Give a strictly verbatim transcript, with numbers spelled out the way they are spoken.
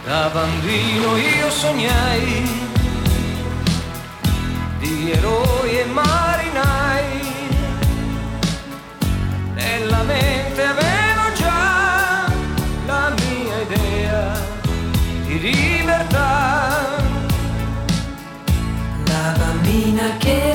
Da bambino io sognai di eroi e marinai, nella mente avevo già la mia idea di libertà. La bambina che